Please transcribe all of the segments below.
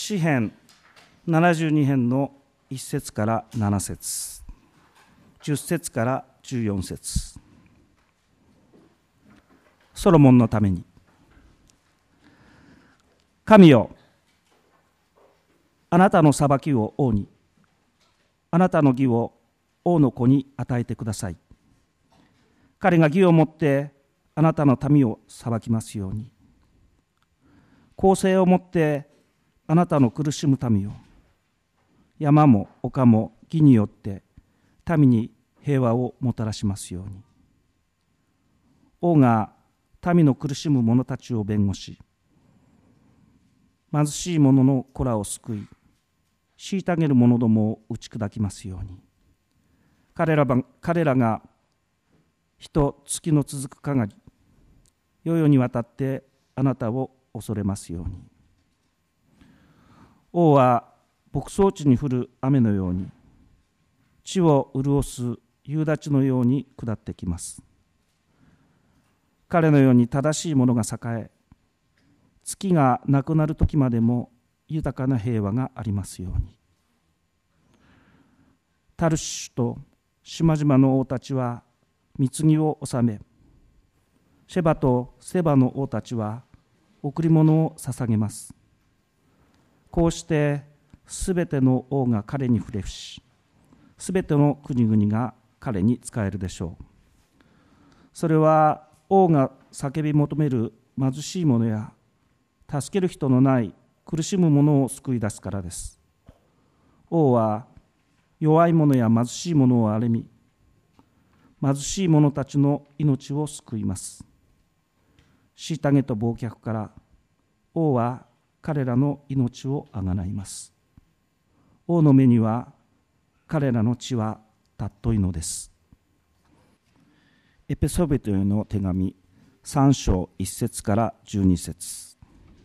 詩編72編の1節から7節、10節から14節。ソロモンのために。神よ、あなたの裁きを王に、あなたの義を王の子に与えてください。彼が義をもってあなたの民を裁きますように。公正をもってあなたの苦しむ民を、山も丘も義によって民に平和をもたらしますように。王が民の苦しむ者たちを弁護し、貧しい者の子らを救い、虐げる者どもを打ち砕きますように。彼らが日と月の続く限り、世々にわたってあなたを恐れますように。王は牧草地に降る雨のように、地を潤す夕立のように下ってきます。彼のように正しいものが栄え、月がなくなる時までも豊かな平和がありますように。タルシュと島々の王たちは貢ぎを納め、シェバとセバの王たちは贈り物を捧げます。こうしてすべての王が彼に触れし、すべての国々が彼に仕えるでしょう。それは王が叫び求める貧しい者や助ける人のない苦しむ者を救い出すからです。王は弱い者や貧しい者を憐み、貧しい者たちの命を救います。虐げと暴虐から王は彼らの命をあがないます。王の目には彼らの血は尊いのです。エペソビトへの手紙3章1節から12節。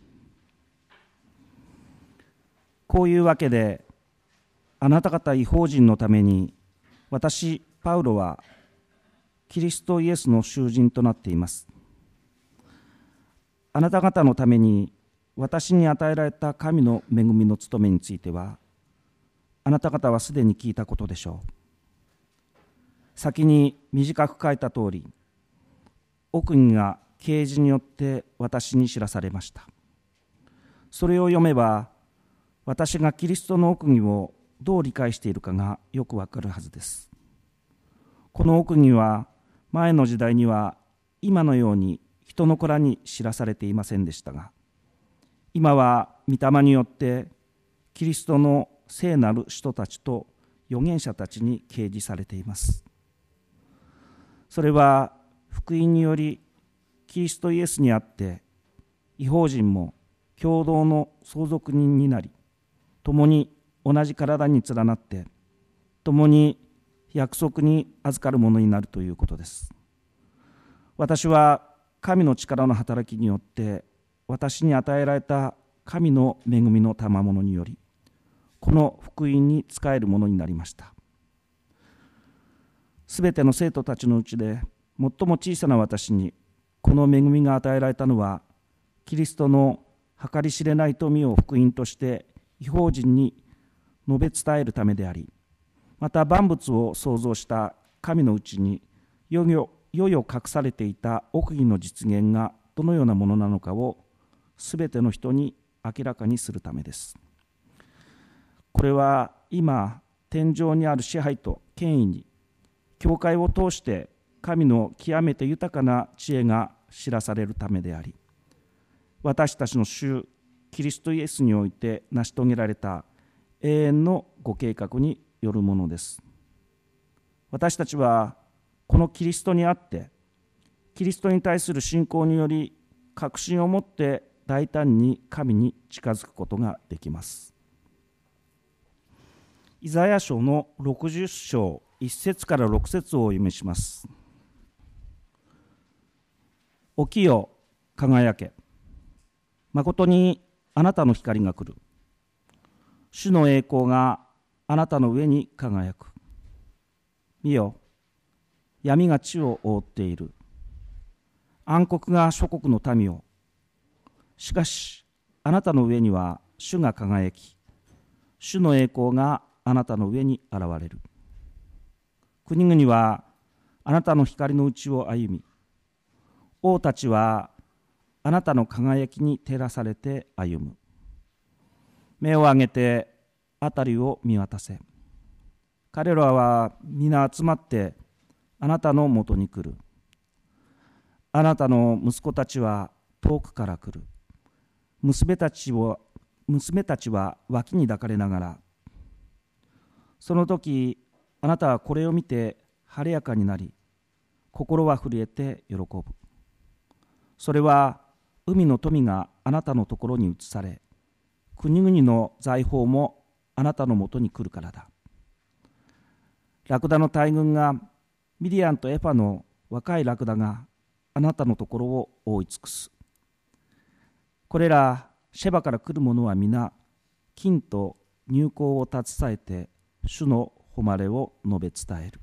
こういうわけで、あなた方異邦人のために私パウロはキリストイエスの囚人となっています。あなた方のために私に与えられた神の恵みの務めについては、あなた方はすでに聞いたことでしょう。先に短く書いた通り、奥義が啓示によって私に知らされました。それを読めば、私がキリストの奥義をどう理解しているかがよくわかるはずです。この奥義は前の時代には今のように人の子らに知らされていませんでしたが、今は御霊によってキリストの聖なる人たちと預言者たちに掲示されています。それは福音によりキリストイエスにあって異邦人も共同の相続人になり、共に同じ体に連なって共に約束に預かるものになるということです。私は神の力の働きによって私に与えられた神の恵みの賜物により、この福音に仕えるものになりました。すべての生徒たちのうちで最も小さな私にこの恵みが与えられたのは、キリストの計り知れない富を福音として異邦人に述べ伝えるためであり、また万物を創造した神のうちに世々隠されていた奥義の実現がどのようなものなのかをすべての人に明らかにするためです。これは今天上にある支配と権威に教会を通して神の極めて豊かな知恵が知らされるためであり、私たちの主キリストイエスにおいて成し遂げられた永遠のご計画によるものです。私たちはこのキリストにあってキリストに対する信仰により確信を持って大胆に神に近づくことができます。イザヤ書の60章1節から6節をお読みします。起きよ、輝け。まことにあなたの光が来る。主の栄光があなたの上に輝く。見よ、闇が地を覆っている。暗黒が諸国の民を。しかしあなたの上には主が輝き、主の栄光があなたの上に現れる。国々はあなたの光のうちを歩み、王たちはあなたの輝きに照らされて歩む。目を上げて辺りを見渡せ。彼らは皆集まってあなたのもとに来る。あなたの息子たちは遠くから来る。娘たちは脇に抱かれながら、その時あなたはこれを見て晴れやかになり、心は震えて喜ぶ。それは海の富があなたのところに移され、国々の財宝もあなたのもとに来るからだ。ラクダの大群が、ミディアンとエファの若いラクダがあなたのところを覆い尽くす。これらシェバから来る者は皆、金と乳香を携えて主の誉れを述べ伝える。